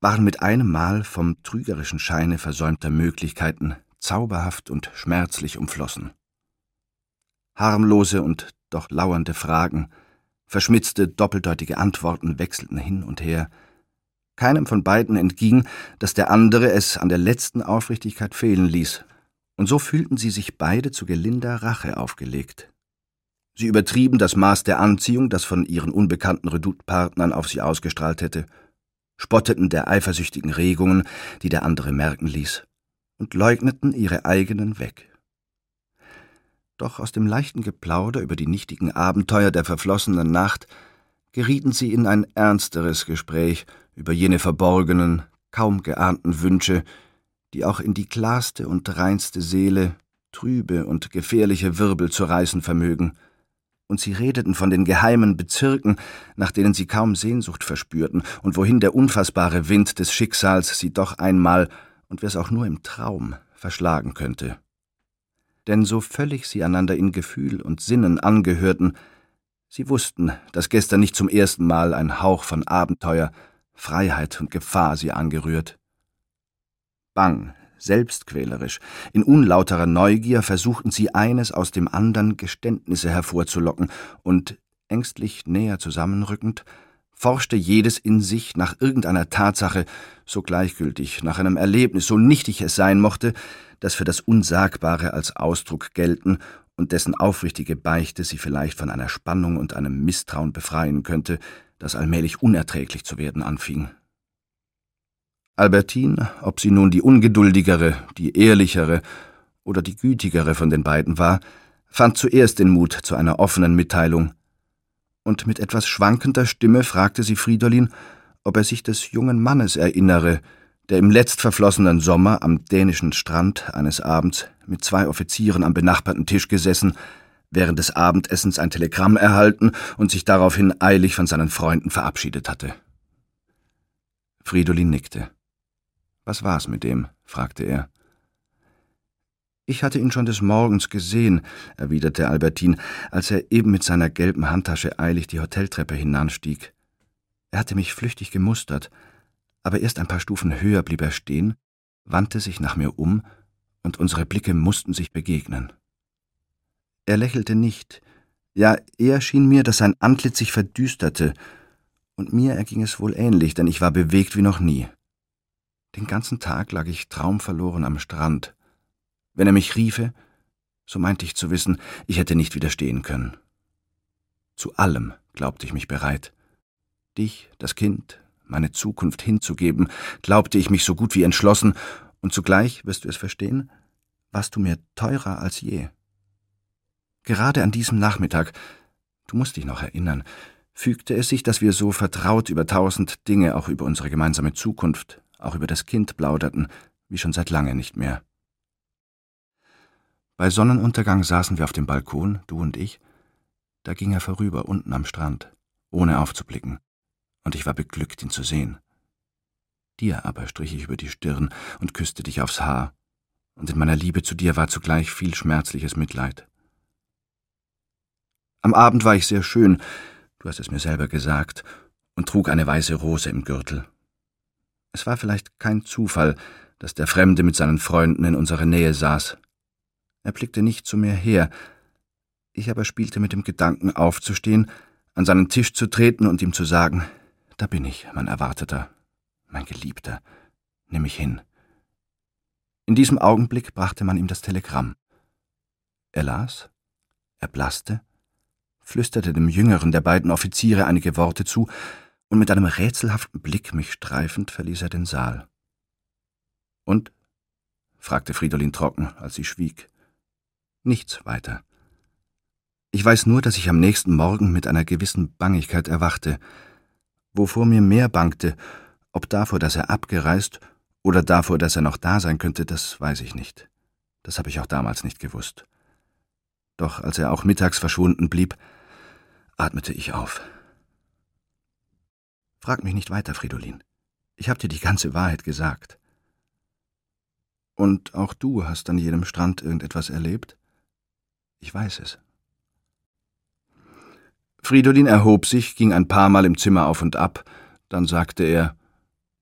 waren mit einem Mal vom trügerischen Scheine versäumter Möglichkeiten zauberhaft und schmerzlich umflossen. Harmlose und doch lauernde Fragen, verschmitzte, doppeldeutige Antworten wechselten hin und her. Keinem von beiden entging, dass der andere es an der letzten Aufrichtigkeit fehlen ließ, und so fühlten sie sich beide zu gelinder Rache aufgelegt. Sie übertrieben das Maß der Anziehung, das von ihren unbekannten Redoute-Partnern auf sie ausgestrahlt hätte, spotteten der eifersüchtigen Regungen, die der andere merken ließ, und leugneten ihre eigenen weg. Doch aus dem leichten Geplauder über die nichtigen Abenteuer der verflossenen Nacht gerieten sie in ein ernsteres Gespräch über jene verborgenen, kaum geahnten Wünsche, die auch in die klarste und reinste Seele trübe und gefährliche Wirbel zu reißen vermögen, und sie redeten von den geheimen Bezirken, nach denen sie kaum Sehnsucht verspürten und wohin der unfassbare Wind des Schicksals sie doch einmal, und wär's auch nur im Traum, verschlagen könnte. Denn so völlig sie einander in Gefühl und Sinnen angehörten, sie wussten, dass gestern nicht zum ersten Mal ein Hauch von Abenteuer, Freiheit und Gefahr sie angerührt. Bang, selbstquälerisch, in unlauterer Neugier versuchten sie eines aus dem andern Geständnisse hervorzulocken, und, ängstlich näher zusammenrückend, forschte jedes in sich nach irgendeiner Tatsache, so gleichgültig, nach einem Erlebnis, so nichtig es sein mochte, das für das Unsagbare als Ausdruck gelten und dessen aufrichtige Beichte sie vielleicht von einer Spannung und einem Misstrauen befreien könnte, das allmählich unerträglich zu werden anfing. Albertine, ob sie nun die ungeduldigere, die ehrlichere oder die gütigere von den beiden war, fand zuerst den Mut zu einer offenen Mitteilung, und mit etwas schwankender Stimme fragte sie Fridolin, ob er sich des jungen Mannes erinnere, der im letztverflossenen Sommer am dänischen Strand eines Abends mit 2 Offizieren am benachbarten Tisch gesessen, während des Abendessens ein Telegramm erhalten und sich daraufhin eilig von seinen Freunden verabschiedet hatte. Fridolin nickte. »Was war's mit dem?« fragte er. »Ich hatte ihn schon des Morgens gesehen«, erwiderte Albertine, als er eben mit seiner gelben Handtasche eilig die Hoteltreppe hinanstieg. Er hatte mich flüchtig gemustert, aber erst ein paar Stufen höher blieb er stehen, wandte sich nach mir um, und unsere Blicke mussten sich begegnen. Er lächelte nicht, ja, eher schien mir, dass sein Antlitz sich verdüsterte, und mir erging es wohl ähnlich, denn ich war bewegt wie noch nie. Den ganzen Tag lag ich traumverloren am Strand. Wenn er mich riefe, so meinte ich zu wissen, ich hätte nicht widerstehen können. Zu allem glaubte ich mich bereit. Dich, das Kind, meine Zukunft hinzugeben, glaubte ich mich so gut wie entschlossen, und zugleich, wirst du es verstehen, warst du mir teurer als je. Gerade an diesem Nachmittag, du musst dich noch erinnern, fügte es sich, dass wir so vertraut über 1000 Dinge, auch über unsere gemeinsame Zukunft, auch über das Kind plauderten, wie schon seit lange nicht mehr. Bei Sonnenuntergang saßen wir auf dem Balkon, du und ich. Da ging er vorüber, unten am Strand, ohne aufzublicken, und ich war beglückt, ihn zu sehen. Dir aber strich ich über die Stirn und küsste dich aufs Haar, und in meiner Liebe zu dir war zugleich viel schmerzliches Mitleid. Am Abend war ich sehr schön, du hast es mir selber gesagt, und trug eine weiße Rose im Gürtel. Es war vielleicht kein Zufall, dass der Fremde mit seinen Freunden in unserer Nähe saß. Er blickte nicht zu mir her, ich aber spielte mit dem Gedanken aufzustehen, an seinen Tisch zu treten und ihm zu sagen, »Da bin ich, mein Erwarteter, mein Geliebter, nimm mich hin.« In diesem Augenblick brachte man ihm das Telegramm. Er las, erblaßte, flüsterte dem jüngeren der beiden Offiziere einige Worte zu, und mit einem rätselhaften Blick mich streifend verließ er den Saal. »Und?« fragte Fridolin trocken, als sie schwieg. »Nichts weiter. Ich weiß nur, dass ich am nächsten Morgen mit einer gewissen Bangigkeit erwachte. Wovor mir mehr bangte, ob davor, dass er abgereist, oder davor, dass er noch da sein könnte, das weiß ich nicht. Das habe ich auch damals nicht gewusst. Doch als er auch mittags verschwunden blieb, atmete ich auf. Frag mich nicht weiter, Fridolin. Ich habe dir die ganze Wahrheit gesagt. Und auch du hast an jedem Strand irgendetwas erlebt? Ich weiß es. Fridolin erhob sich, ging ein paar Mal im Zimmer auf und ab, dann sagte er,